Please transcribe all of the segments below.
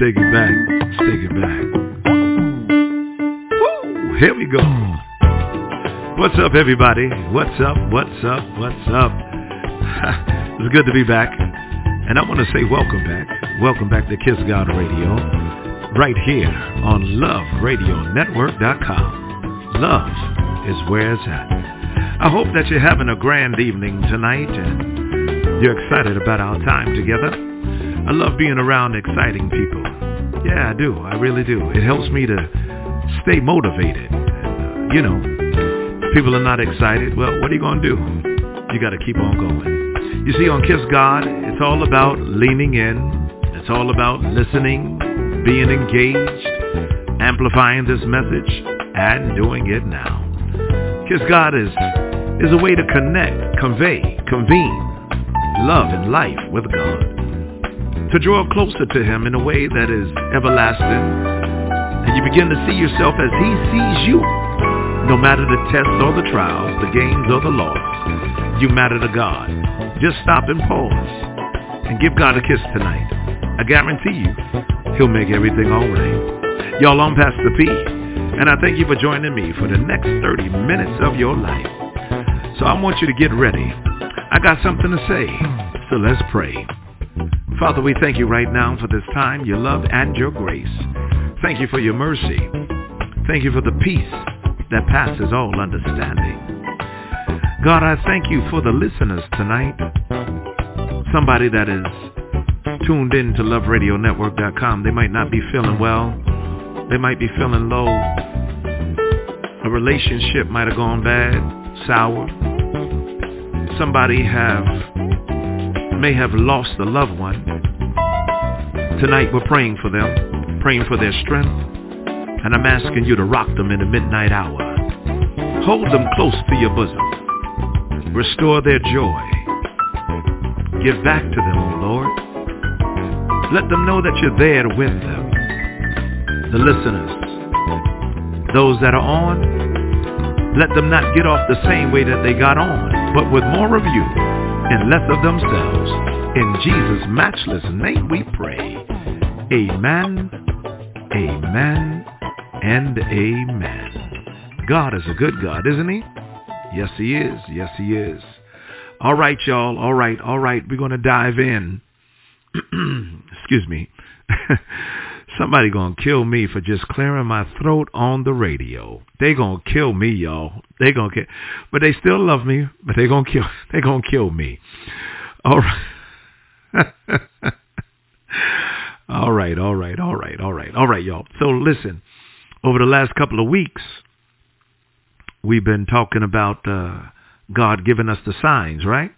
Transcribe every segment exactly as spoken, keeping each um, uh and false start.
take it back. Let's take it back. Woo! Here we go. What's up, everybody? What's up? What's up? What's up? It's good to be back. And I want to say welcome back. Welcome back to Kiss God Radio. Right here on love radio network dot com. Love is where it's at. I hope that you're having a grand evening tonight and you're excited about our time together. I love being around exciting people. Yeah, I do. I really do. It helps me to stay motivated. And, uh, you know, if people are not excited, well, what are you going to do? You got to keep on going. You see, on Kiss God, it's all about leaning in. It's all about listening, being engaged, amplifying this message, and doing it now. Kiss God is, is a way to connect, convey, convene love and life with God. To draw closer to Him in a way that is everlasting. And you begin to see yourself as He sees you. No matter the tests or the trials, the gains or the loss, you matter to God. Just stop and pause and give God a kiss tonight. I guarantee you, He'll make everything all right. Y'all, I'm Pastor P, and I thank you for joining me for the next thirty minutes of your life. So I want you to get ready. I got something to say, so let's pray. Father, we thank you right now for this time, your love and your grace. Thank you for your mercy. Thank you for the peace that passes all understanding. God, I thank you for the listeners tonight. Somebody that is tuned in to love radio network dot com. They might not be feeling well. They might be feeling low. A relationship might have gone bad, sour. Somebody have may have lost a loved one. Tonight we're praying for them, praying for their strength, and I'm asking you to rock them in the midnight hour. Hold them close to your bosom. Restore their joy. Give back to them, O Lord. Let them know that you're there with them. The listeners, those that are on, let them not get off the same way that they got on, but with more of you and less of themselves. In Jesus' matchless name we pray. Amen, amen, and amen. God is a good God, isn't He? Yes, He is. Yes, He is. All right, y'all. All right, all right. We're going to dive in. Excuse me. Somebody going to kill me for just clearing my throat on the radio. They going to kill me, y'all. They going to kill. But they still love me, but they going to kill. They going to kill me. All right. all right, all right, all right, all right. All right, y'all. So listen, over the last couple of weeks, we've been talking about uh, God giving us the signs, right?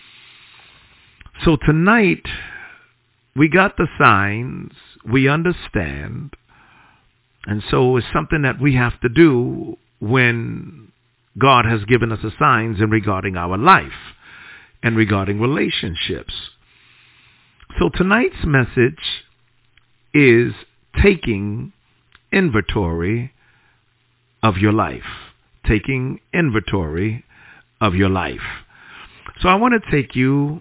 So tonight, we got the signs, we understand, and so it's something that we have to do when God has given us the signs in regarding our life and regarding relationships. So tonight's message is taking inventory of your life. Taking inventory of your life. So I want to take you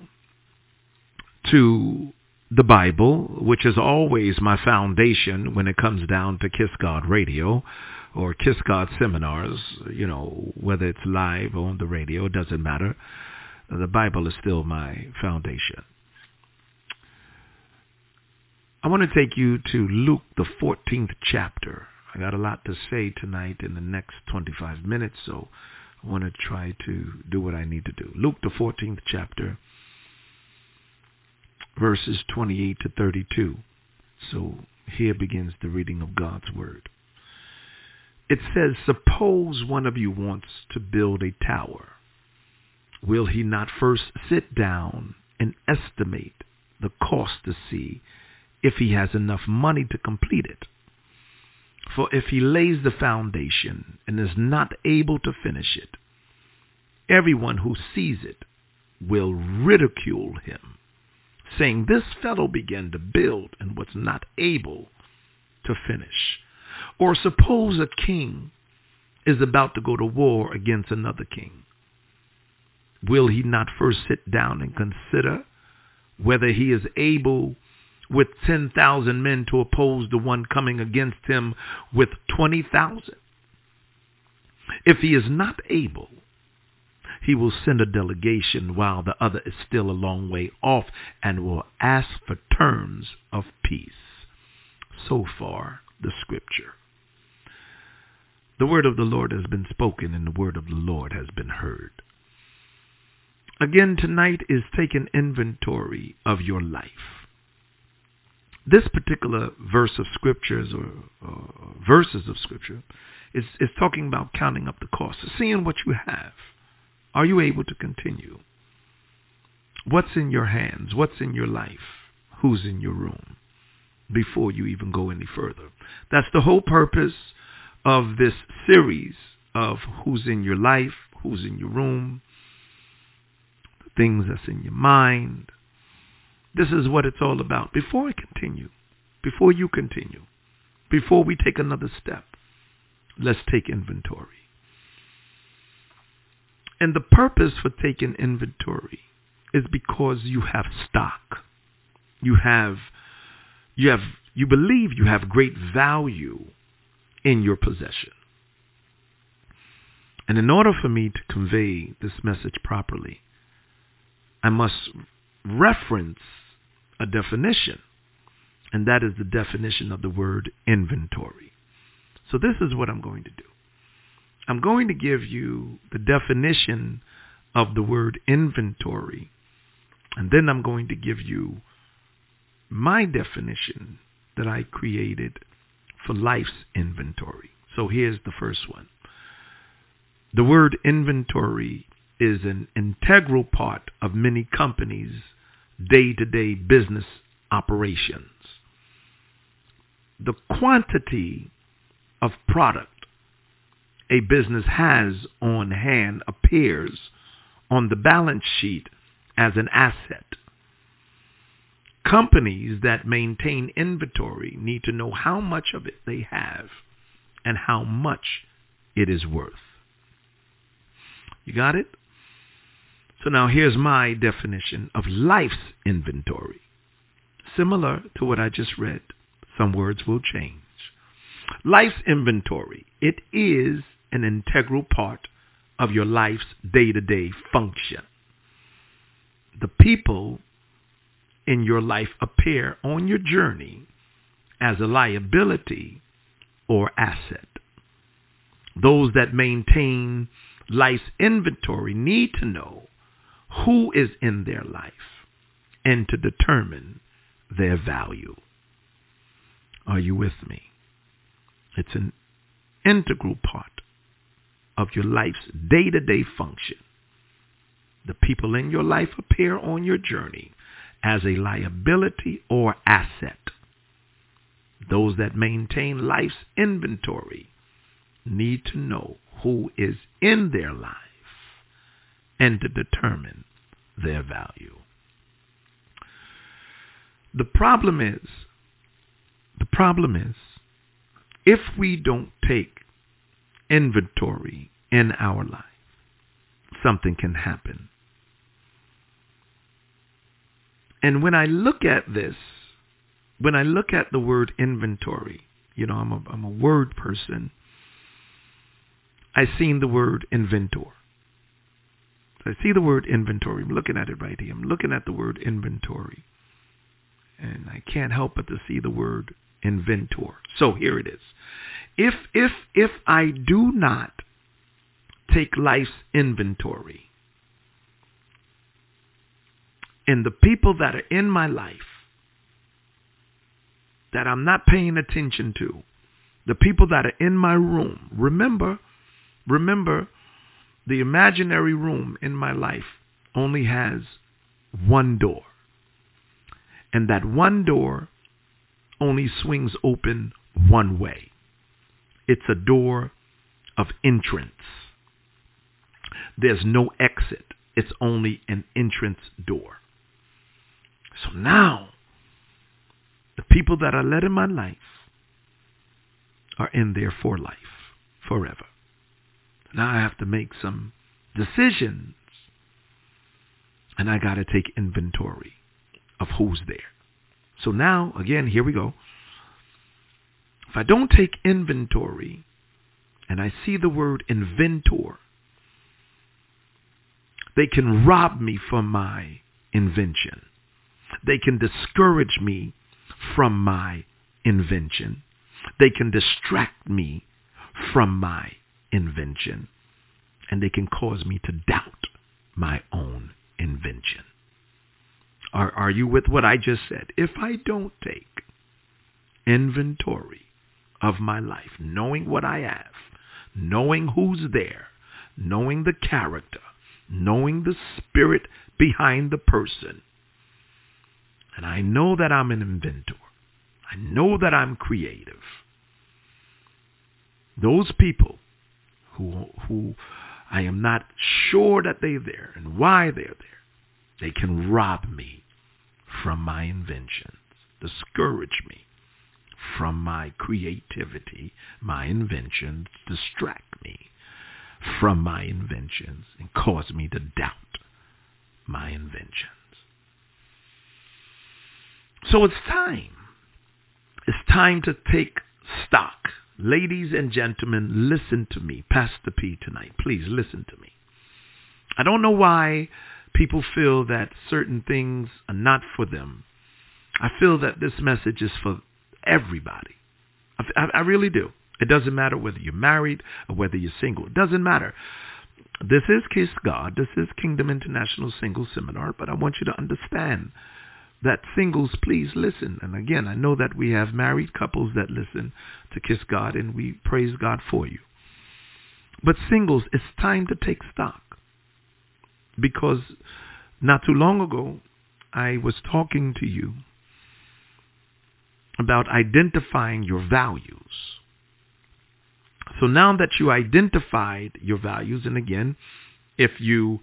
to the Bible, which is always my foundation when it comes down to Kiss God Radio or Kiss God seminars, you know, whether it's live or on the radio, it doesn't matter. The Bible is still my foundation. I want to take you to Luke, the fourteenth chapter. I got a lot to say tonight in the next twenty-five minutes, so I want to try to do what I need to do. Luke, the fourteenth chapter, verses twenty-eight to thirty-two. So here begins the reading of God's word. It says, suppose one of you wants to build a tower. Will he not first sit down and estimate the cost to see if he has enough money to complete it? For if he lays the foundation and is not able to finish it, everyone who sees it will ridicule him, saying, this fellow began to build and was not able to finish. Or suppose a king is about to go to war against another king. Will he not first sit down and consider whether he is able with ten thousand men to oppose the one coming against him with twenty thousand? If he is not able, he will send a delegation while the other is still a long way off and will ask for terms of peace. So far, the scripture. The word of the Lord has been spoken and the word of the Lord has been heard. Again, tonight is taking inventory of your life. This particular verse of scriptures or, or verses of scripture is, is talking about counting up the cost, seeing what you have. Are you able to continue? What's in your hands? What's in your life? Who's in your room? Before you even go any further. That's the whole purpose of this series of who's in your life, who's in your room, the things that's in your mind. This is what it's all about. Before I continue, before you continue, before we take another step, let's take inventory. And the purpose for taking inventory is because you have stock. You have, you have, you believe you have great value in your possession. And in order for me to convey this message properly, I must reference a definition, and that is the definition of the word inventory. So this is what I'm going to do. I'm going to give you the definition of the word inventory, and then I'm going to give you my definition that I created for life's inventory. So here's the first one. The word inventory is an integral part of many companies' day-to-day business operations. The quantity of product a business has on hand appears on the balance sheet as an asset. Companies that maintain inventory need to know how much of it they have and how much it is worth. You got it? So now here's my definition of life's inventory. Similar to what I just read, some words will change. Life's inventory, it is an integral part of your life's day-to-day function. The people in your life appear on your journey as a liability or asset. Those that maintain life's inventory need to know who is in their life and to determine their value. Are you with me? It's an integral part of your life's day-to-day function. The people in your life appear on your journey as a liability or asset. Those that maintain life's inventory need to know who is in their life and to determine their value. The problem is, the problem is, if we don't take inventory in our life, something can happen. And when I look at this, when I look at the word inventory, you know, I'm a, I'm a word person. I seen the word inventor. So I see the word inventory. I'm looking at it right here. I'm looking at the word inventory. And I can't help but to see the word inventor. So here it is. If if if I do not take life's inventory, and the people that are in my life that I'm not paying attention to, the people that are in my room, remember, remember, the imaginary room in my life only has one door. And that one door only swings open one way. It's a door of entrance. There's no exit. It's only an entrance door. So now, the people that are led in my life are in there for life, forever. Now I have to make some decisions, and I got to take inventory of who's there. So now, again, here we go. If I don't take inventory and I see the word inventor, they can rob me from my invention. They can discourage me from my invention. They can distract me from my invention. And they can cause me to doubt my own invention. Are, are you with what I just said? If I don't take inventory of my life, knowing what I have, knowing who's there, knowing the character, knowing the spirit behind the person, and I know that I'm an inventor, I know that I'm creative, those people who who I am not sure that they're there and why they're there, they can rob me from my inventions, discourage me from my creativity, my inventions, distract me from my inventions, and cause me to doubt my inventions. So it's time. It's time to take stock. Ladies and gentlemen, listen to me. Pastor P tonight. Please listen to me. I don't know why people feel that certain things are not for them. I feel that this message is for everybody. I, I, I really do. It doesn't matter whether you're married or whether you're single. It doesn't matter. This is Kiss God. This is Kingdom International Single Seminar. But I want you to understand that singles, please listen. And again, I know that we have married couples that listen to Kiss God, and we praise God for you. But singles, it's time to take stock. Because not too long ago, I was talking to you about identifying your values. So now that you identified your values, and again, if you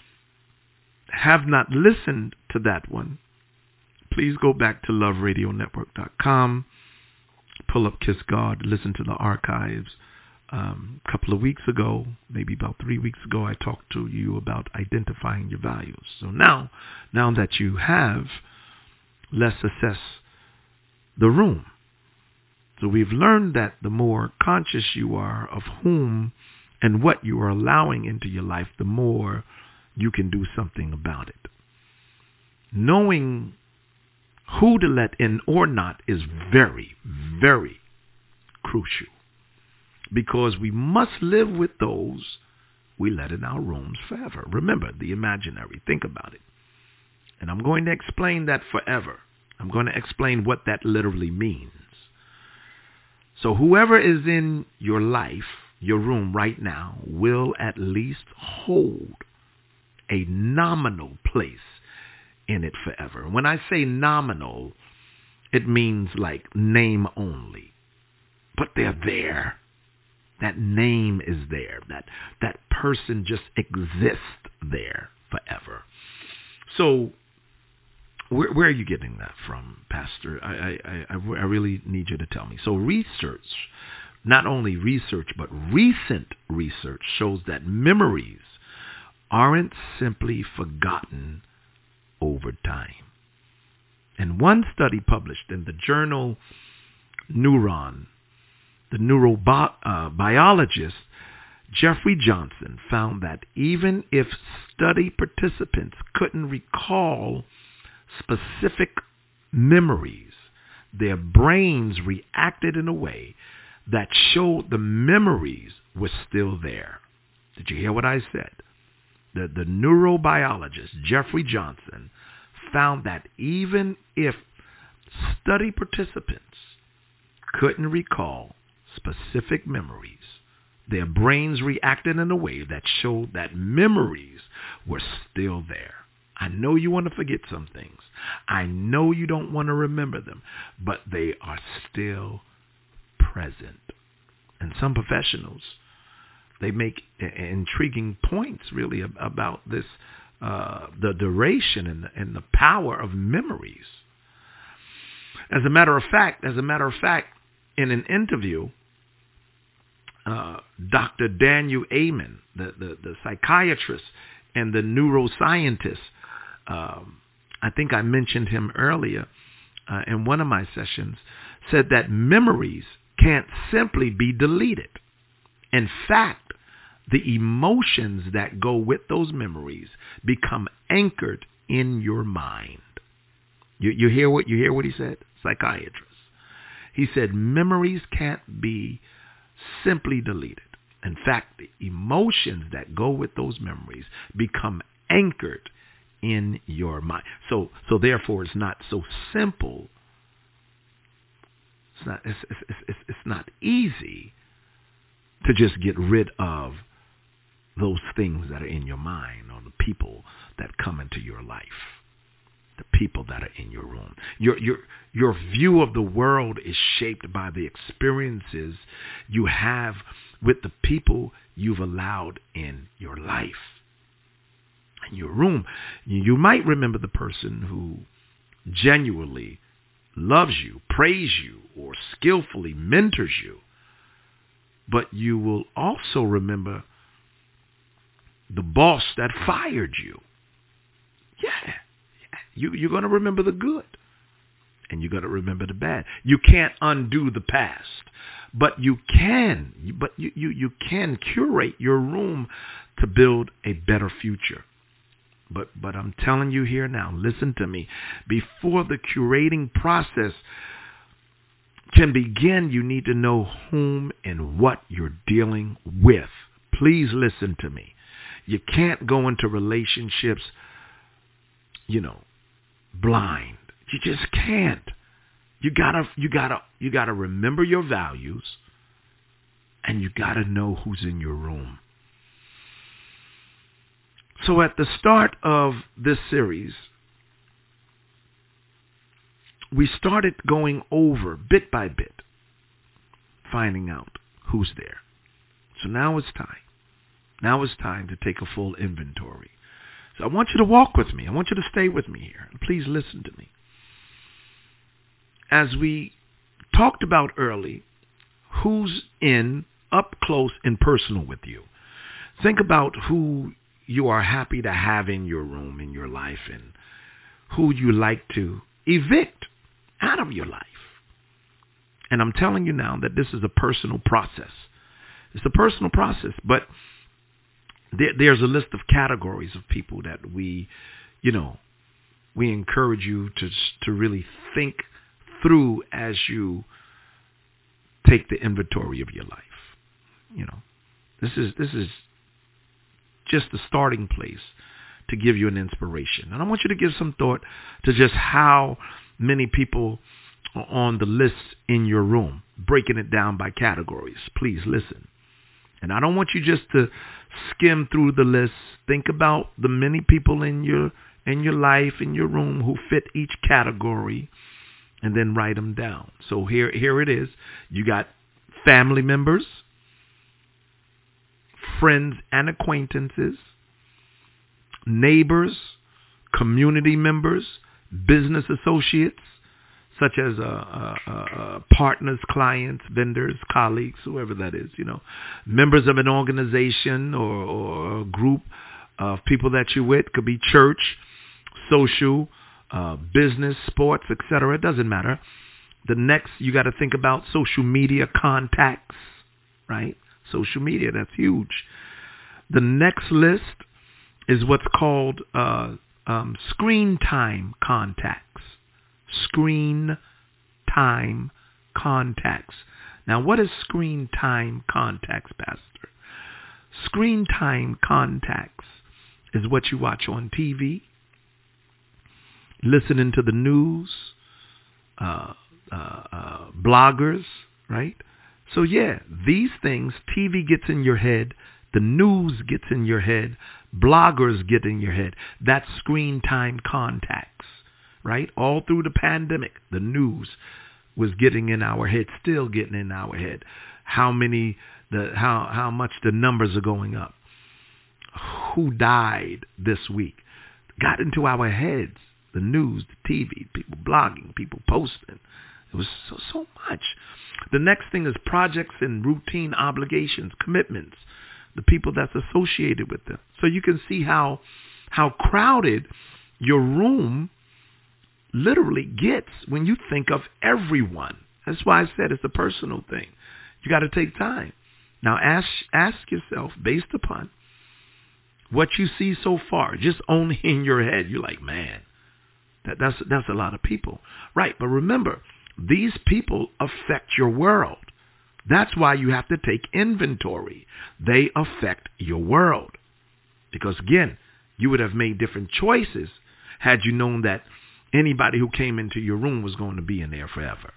have not listened to that one, please go back to love radio network dot com, pull up Kiss God, listen to the archives. Um, a couple of weeks ago, maybe about three weeks ago, I talked to you about identifying your values. So now, now that you have, let's assess the room. So we've learned that the more conscious you are of whom and what you are allowing into your life, the more you can do something about it. Knowing who to let in or not is very, very crucial. Because we must live with those we let in our rooms forever. Remember, the imaginary. Think about it. And I'm going to explain that forever. I'm going to explain what that literally means. So whoever is in your life, your room right now, will at least hold a nominal place in it forever. When I say nominal, it means like name only. But they're there. That name is there. That that person just exists there forever. So where, where are you getting that from, Pastor? I, I, I, I really need you to tell me. So research, not only research, but recent research shows that memories aren't simply forgotten over time. And one study published in the journal Neuron, the neurobiologist Jeffrey Johnson found that even if study participants couldn't recall specific memories, their brains reacted in a way that showed the memories were still there. Did you hear what I said? The, the neurobiologist Jeffrey Johnson found that even if study participants couldn't recall specific memories, their brains reacted in a way that showed that memories were still there. I know you want to forget some things. I know you don't want to remember them, but they are still present. And some professionals, they make intriguing points really about this, uh, the duration and the, and the power of memories. As a matter of fact, as a matter of fact, in an interview, uh, Doctor Daniel Amen, the, the, the psychiatrist and the neuroscientist, um, I think I mentioned him earlier, uh, in one of my sessions said that memories can't simply be deleted. In fact, the emotions that go with those memories become anchored in your mind. You, you hear what you hear what he said? Psychiatrist. He said memories can't be simply deleted. In fact, the emotions that go with those memories become anchored in your mind. So, so therefore, it's not so simple. It's not. It's, it's, it's, it's not easy to just get rid of those things that are in your mind or the people that come into your life, the people that are in your room. Your your your view of the world is shaped by the experiences you have with the people you've allowed in your life. In your room, you might remember the person who genuinely loves you, praise you, or skillfully mentors you. But you will also remember the boss that fired you. Yeah. You, you're going to remember the good. And you're going to remember the bad. You can't undo the past. But you can. But you, you, you can curate your room to build a better future. But but I'm telling you here now, listen to me. Before the curating process can begin, you need to know whom and what you're dealing with. Please listen to me. You can't go into relationships, you know, blind. You just can't. You gotta you gotta you gotta remember your values, and you gotta know who's in your room. So at the start of this series, we started going over bit by bit, finding out who's there. So now it's time. Now it's time to take a full inventory. So I want you to walk with me. I want you to stay with me here. And please listen to me. As we talked about early, who's in up close and personal with you. Think about who you are happy to have in your room, in your life, and who you like to evict out of your life. And I'm telling you now that this is a personal process. It's a personal process, but there, there's a list of categories of people that we, you know, we encourage you to to really think through as you take the inventory of your life. You know, this is this is just the starting place to give you an inspiration. And I want you to give some thought to just how many people are on the list in your room, breaking it down by categories. Please listen. And I don't want you just to skim through the list. Think about the many people in your in your life, in your room, who fit each category, and then write them down. So here, here it is. You got family members, friends and acquaintances, neighbors, community members, business associates, such as uh, uh, uh, partners, clients, vendors, colleagues, whoever that is, you know, members of an organization or, or a group of people that you're with. Could be church, social, uh, business, sports, et cetera. It doesn't matter. The next, you got to think about social media contacts, right? Social media, that's huge. The next list is what's called uh, um, screen time contacts. Screen time contacts. Now, what is screen time contacts, Pastor? Screen time contacts is what you watch on T V, listening to the news, uh, uh, uh, bloggers, right? So yeah, these things, T V gets in your head, the news gets in your head, bloggers get in your head. That's screen time contacts, right? All through the pandemic, the news was getting in our head, still getting in our head. How many, the how how much the numbers are going up. Who died this week? Got into our heads. The news, the T V, people blogging, people posting. It was so, so much. The next thing is projects and routine obligations, commitments, the people that's associated with them. So you can see how how crowded your room literally gets when you think of everyone. That's why I said it's a personal thing. You got to take time. Now ask ask yourself, based upon what you see so far, just only in your head, you're like, man, that, that's that's a lot of people. Right, but remember, these people affect your world. That's why you have to take inventory. They affect your world. Because again, you would have made different choices had you known that anybody who came into your room was going to be in there forever.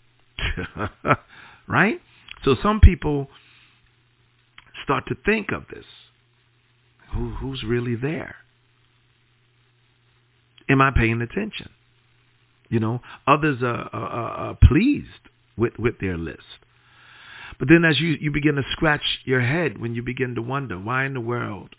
Right? So some people start to think of this. Who, who's really there? Am I paying attention? You know, others are, are, are pleased with, with their list. But then as you, you begin to scratch your head when you begin to wonder, why in the world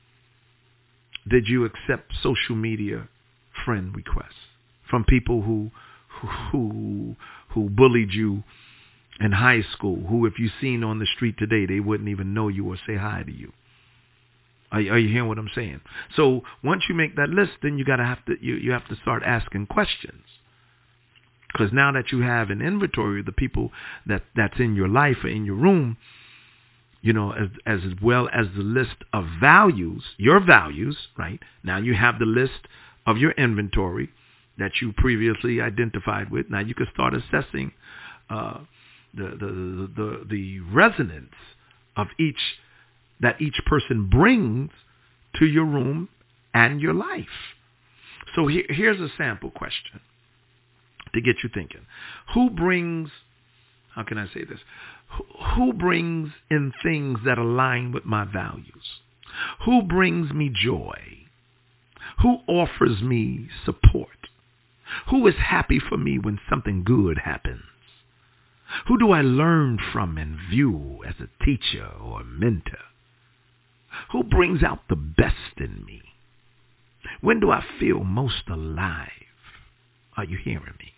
did you accept social media friend requests from people who who who bullied you in high school, who if you seen on the street today, they wouldn't even know you or say hi to you? Are, are you hearing what I'm saying? So once you make that list, then you gotta have to you, you have to start asking questions. Because now that you have an inventory of the people that, that's in your life or in your room, you know, as, as well as the list of values, your values, right? Now you have the list of your inventory that you previously identified with. Now you can start assessing uh, the, the, the, the, the resonance of each, that each person brings to your room and your life. So here, here's a sample question to get you thinking. Who brings, how can I say this? Who brings in things that align with my values? Who brings me joy? Who offers me support? Who is happy for me when something good happens? Who do I learn from and view as a teacher or a mentor? Who brings out the best in me? When do I feel most alive? Are you hearing me?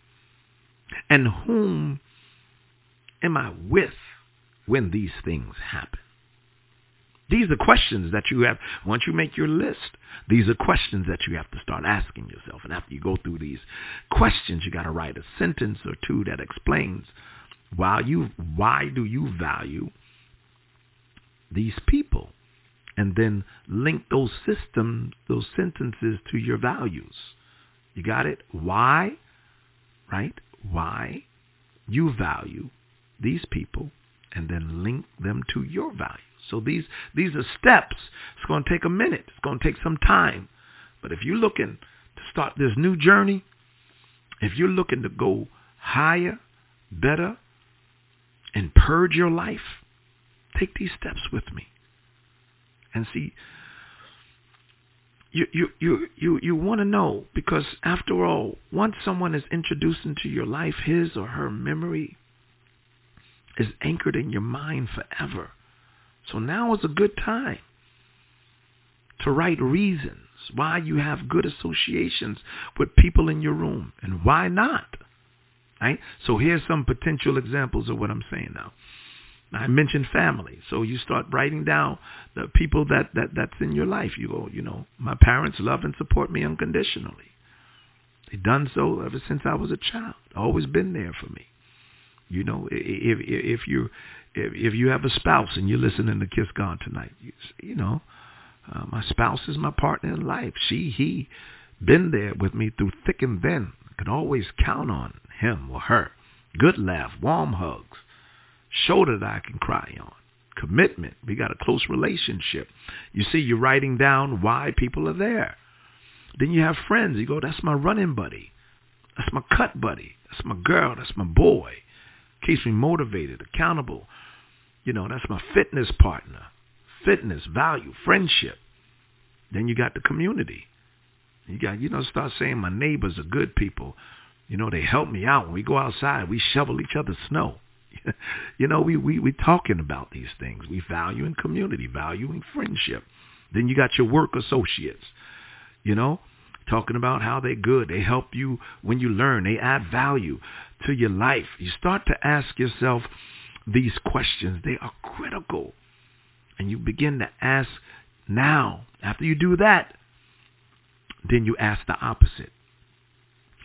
And whom am I with when these things happen? These are questions that you have. Once you make your list, these are questions that you have to start asking yourself. And after you go through these questions, you got to write a sentence or two that explains why you why do you value these people, and then link those systems, those sentences to your values. You got it? Why, right? Why you value these people, and then link them to your values. So these these are steps. It's going to take a minute. It's going to take some time. But if you're looking to start this new journey, if you're looking to go higher, better, and purge your life, take these steps with me. And see, you you you you, you want to know, because after all, once someone is introduced into your life, his or her memory is anchored in your mind forever. So now is a good time to write reasons why you have good associations with people in your room and why not. Right? So here's some potential examples of what I'm saying now. Now I mentioned family. So you start writing down the people that, that that's in your life. You go, you know, my parents love and support me unconditionally. They've done so ever since I was a child. Always been there for me. You know, if if, if you if, if you have a spouse and you're listening to Kiss God tonight, you, you know, uh, my spouse is my partner in life. She, he, been there with me through thick and thin. I can always count on him or her. Good laugh, warm hugs, shoulder that I can cry on. Commitment. We got a close relationship. You see, you're writing down why people are there. Then you have friends. You go, that's my running buddy. That's my cut buddy. That's my girl. That's my boy. Keeps me motivated, accountable. You know, that's my fitness partner. Fitness, value, friendship. Then you got the community. You got, you know, start saying my neighbors are good people. You know, they help me out. When we go outside, we shovel each other's snow. You know, we, we, we talking about these things. We value in community, value in friendship. Then you got your work associates, you know, talking about how they're good. They help you when you learn. They add value to your life. You start to ask yourself these questions. They are critical. And you begin to ask now. After you do that, then you ask the opposite.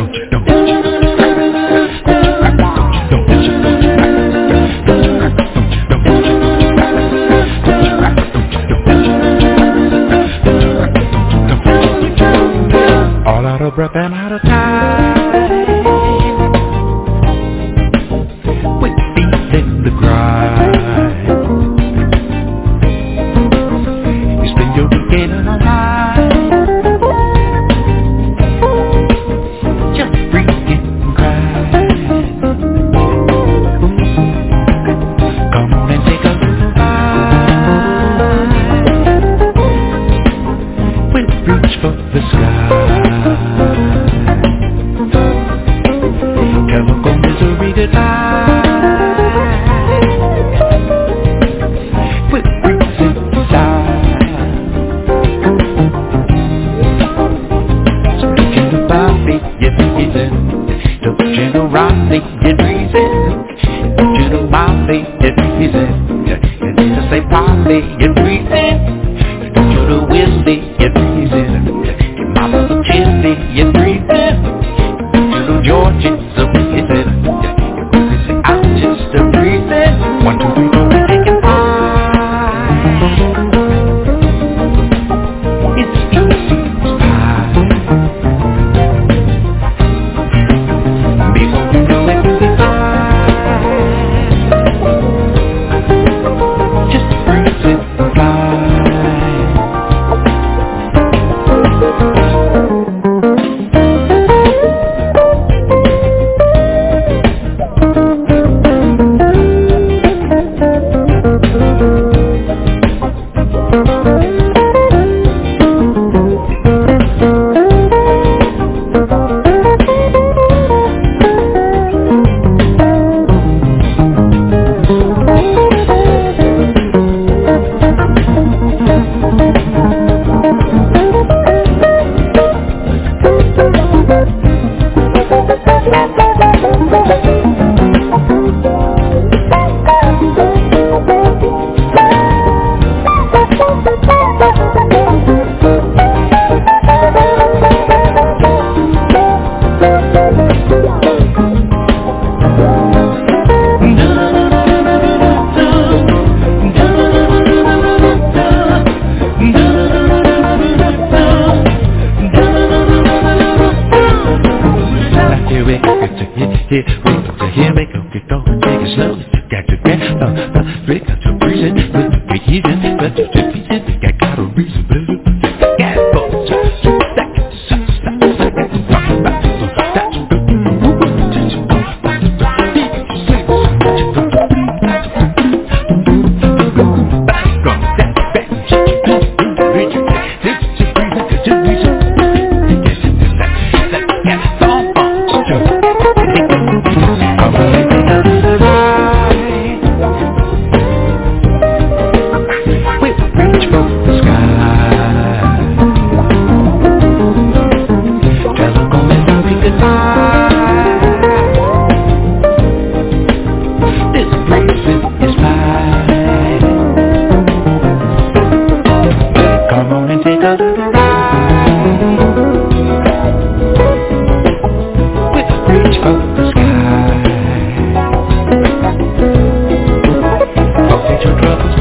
don't you, don't you, don't you, don't you, don't you, all out of breath and out of time, with feet in the grind. You spend your weekend in a line, just freaking crying. Come on and take a little ride, with reach for the sky. Chemical misery goodbye, with reason inside. So don't you know about me, you're reason. Don't you know Rodney, you're reason. Don't you know Molly, you're reason. You need to say Polly, you're reason. Don't you know Willie, you're reason. Your mama's a chili, you're reason. George is a reason. You say I'm just a reason. One, two, three, four, we're taking five. It's easy pie. Before you know it, you'll be fine. Just breathe and fly. we got to hit, hit, we got to hear me, go get on, take it slow, you got to get on, we got to breeze it, we got to eat it, but to beat it, we got got a reason, but we got both, so that can stop, stop, stop, rock, rock, so that's good, troubles